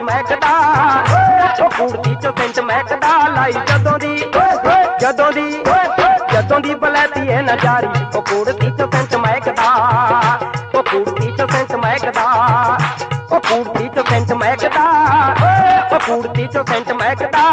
महकदा ओ कुड़ती चो सेंट महकदा लाई जदों दी बलैती है नजारी ओ कुड़ती चो सेंट महकदा ओ कुड़ती चो सेंट महकदा ओ कुड़ती चो सेंट महकदा ओ कुड़ती चो सेंट महकदा